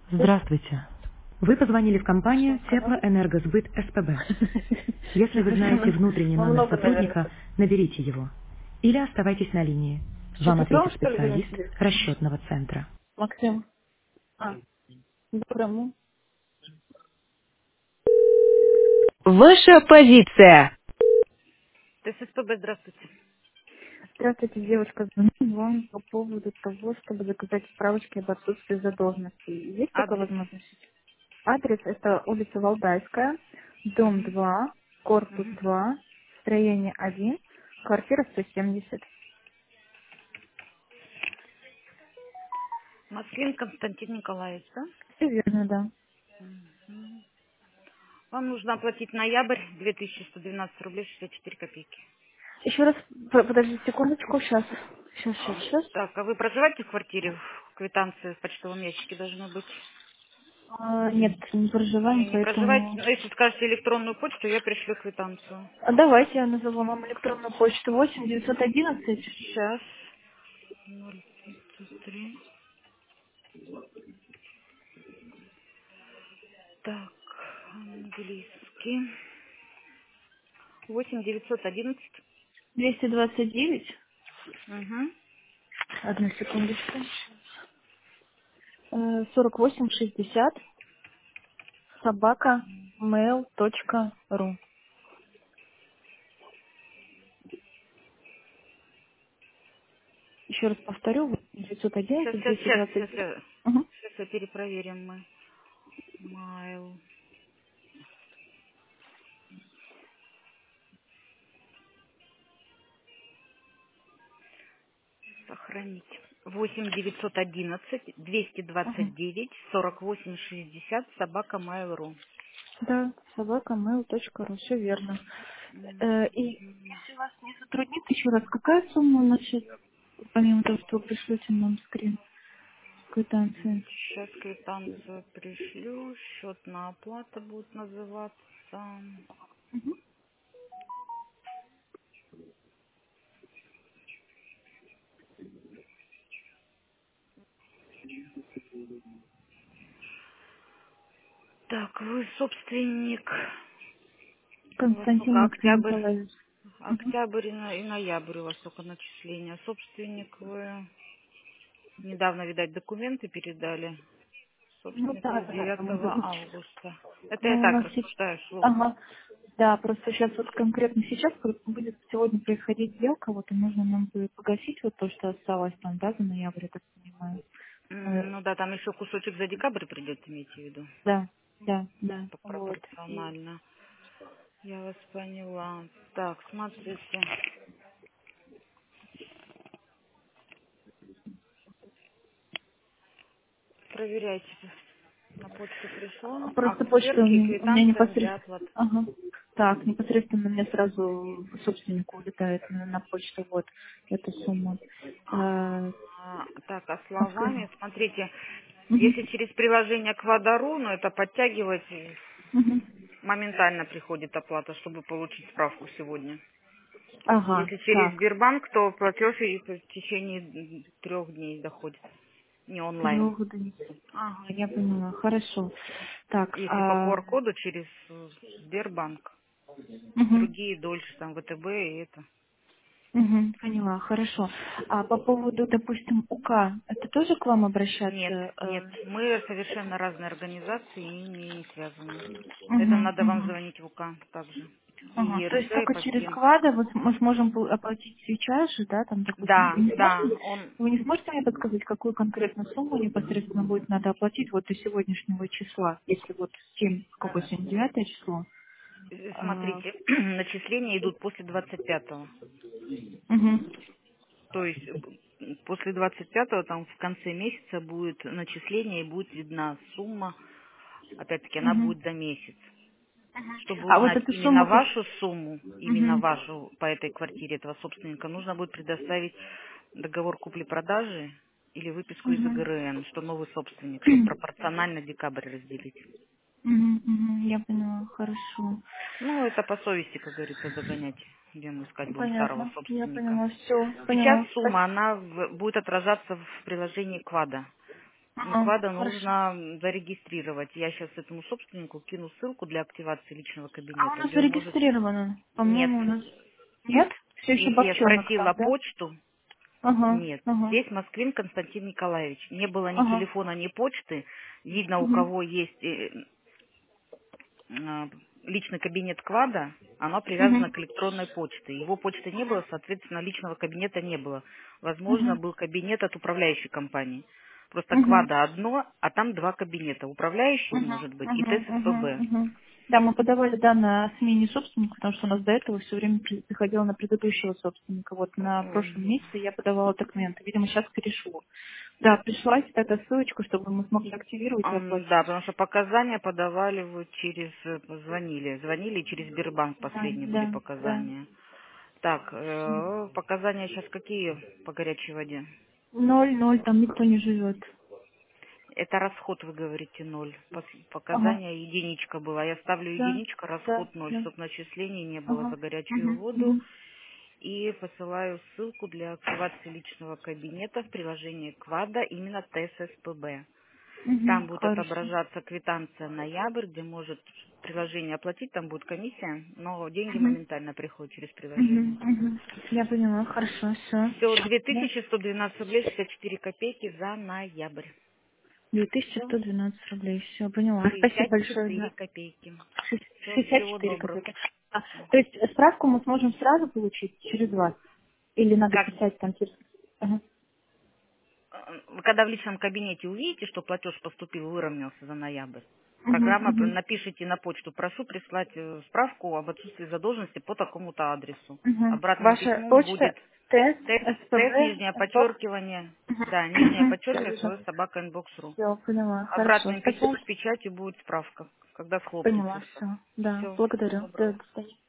Здравствуйте. Вы позвонили в компанию Теплоэнергосбыт СПБ. Если вы знаете внутренний Ну, номер много, наверное. сотрудника, наберите его. Или оставайтесь на линии. Что, Вам Петрова, ответит что ли, звонит специалист тебе? расчетного центра. Максим. Доброе, ну. Ваша позиция. ТСПБ, здравствуйте. Здравствуйте, девушка. Звоню вам по поводу того, чтобы заказать справочки об отсутствии задолженности. Есть такая Адрес. возможность? Адрес — это улица Валдайская, дом 2, корпус Мгм. 2, строение 1, квартира 170. Маслин Константин Николаевич, да? Все верно, да. Мгм. Вам нужно оплатить ноябрь 2112 рублей 64 копейки. Еще раз, подожди секундочку, сейчас. Сейчас. Так, а вы проживаете в квартире? В квитанции в почтовом ящике должны быть. Нет, не Не, проживаем, не проживаете. поэтому... Но если скажете электронную почту, я пришлю квитанцию. Давайте я назову вам электронную почту 8 911. Сейчас. 053. Так, английский. 8911. 229. Угу. Одну секундочку. 4860 собака mail.ru. Еще раз повторю. Сейчас, 911 сейчас, сейчас, 229. Угу. сейчас я перепроверим мы. Майл. Сохранить. 8911 Угу. 229 4860 собака Mail.ru. Да, собака mail.ru. Все верно. И если вас не затруднит, еще раз, какая сумма у нас сейчас, помимо того, что вы пришлете нам скрин квитанции? Сейчас квитанцию пришлю. Счет на оплату будет называться. Так, вы собственник. У вас Константин только Максим октябрь. Николаевич. Мгм. Октябрь и ноябрь у вас только начисления. Собственник вы недавно, видать, документы передали. Ну Собственник да, вы с да, там 9 уже. августа. Это я Ну, у так нас рассуждаю вслух. ага. Да, просто сейчас вот конкретно сейчас будет сегодня происходить сделка, вот и нужно нам будет погасить вот то, что осталось там, да, за ноябрь, я так понимаю. Ну да, там еще кусочек за декабрь придет, имейте в виду. Да, да, да. Вот. И Пропорционально. Я вас поняла. Так, смотрите. Проверяйте. На почту пришло. просто Акт почта сверки и у меня квитанция для непосредственно. оплаты. Ага. Так, непосредственно мне сразу собственнику улетает на почту вот эта сумма. Э, Так, а Подскажи. словами, смотрите, Мгм. если через приложение к Водору, ну это подтягивать, Мгм. моментально приходит оплата, чтобы получить справку сегодня. Ага, Если через так. Сбербанк, то платеж и в течение 3 дней доходит, не онлайн. 3 дней. Ага, я поняла. Хорошо. Так, Если по QR-коду через Сбербанк, мгм, другие дольше, там ВТБ и это. поняла, хорошо. А по поводу, допустим, УК, это тоже к вам Нет, обращаться? нет, мы совершенно разные организации и не связаны. Это Мгм, надо вам мгм. звонить в УК также. И Ага. То есть ЕРЦ, и только по через всем. КВАДа мы сможем оплатить сейчас же, да, там, допустим, Да, да, он вы не сможете мне подсказать, какую конкретно сумму непосредственно будет надо оплатить вот до сегодняшнего числа, если вот 7, какое сегодня, 9 число? А, смотрите, начисления идут после 25-го. мгм, То есть после 25-го там в конце месяца будет начисление и будет видна сумма. Опять-таки она мгм. будет за месяц. Чтобы А вот узнать эту именно сумму вашу сумму, именно мгм, вашу по этой квартире этого собственника, нужно будет предоставить договор купли-продажи или выписку из мгм. ИГРН, что новый собственник, чтобы пропорционально декабрь разделить. Я поняла, хорошо. Ну, это по совести, как говорится, догонять, где мы искать будем старого Понятно, я собственника. поняла, все, Сейчас поняла. сумма, она будет отражаться в приложении Квада. Ага, КВАДа хорошо. нужно зарегистрировать. Я сейчас этому собственнику кину ссылку для активации личного А у кабинета, нас где он может... зарегистрировано. Нет. По-моему, у нас... Нет? Все еще Если я Бобчонок спросила там, да? почту, Ага, нет. ага, Здесь Москвин Константин Николаевич. Не было ни ага. телефона, ни почты. Видно, у Мгм, кого есть личный кабинет КВАДа, оно привязано мгм, к электронной почте. Его почты не было, соответственно, личного кабинета не было. Возможно, мгм, был кабинет от управляющей компании. Просто мгм. КВАДа одно, а там два кабинета. Управляющий Мгм, может быть и мгм, мгм, ТССПБ. мгм. Да, мы подавали данные о смене собственника, потому что у нас до этого все время приходило на предыдущего собственника. Вот на прошлом месяце я подавала документы. Видимо, сейчас перешло. Да, пришлась эта ссылочка, чтобы мы смогли активировать и Да, оплатить. потому что показания подавали вы через... Звонили через Сбербанк Да, последние были да, да. показания. Так, Всё. показания сейчас какие по горячей воде? 0, 0, там никто не живет. Это расход, вы говорите, ноль. Ага. Показания единичка была. Я ставлю Да, единичка, да, расход ноль, да. чтобы начислений не было Ага. за горячую Угу, воду. угу, И посылаю ссылку для активации личного кабинета в приложении КВАДа, именно ТССПБ. Там угу. будет Хорошо. отображаться квитанция ноябрь, где может приложение оплатить, там будет комиссия, но деньги Угу, моментально приходят через приложение. угу, угу. Я поняла, хорошо, все. Все, Да. 2112 рублей 64 копейки за ноябрь. Все, 2112 рублей. Все, поняла. Спасибо большое 64 за копейки. Все, всего 64 доброго. копейки. То есть справку мы сможем сразу получить через вас? Или надо Как писать там через... Ага. вы когда в личном кабинете увидите, что платеж поступил, выровнялся за ноябрь, Угу, программа угу, напишите на почту, прошу прислать справку об отсутствии задолженности по такому-то адресу. угу. Обратным Ваша письмом почта будет ТС, тест, СПБ, нижнее СПОК? подчеркивание, Угу. да, нижнее Все, подчеркивание, вижу. свой собака inbox.ru. Все, поняла. Хорошо. Обратным письмом Спасибо. с печатью будет справка, когда Поняла, схлопнется все. все. Да, Все, всего благодарю. Да, доброго. до свидания.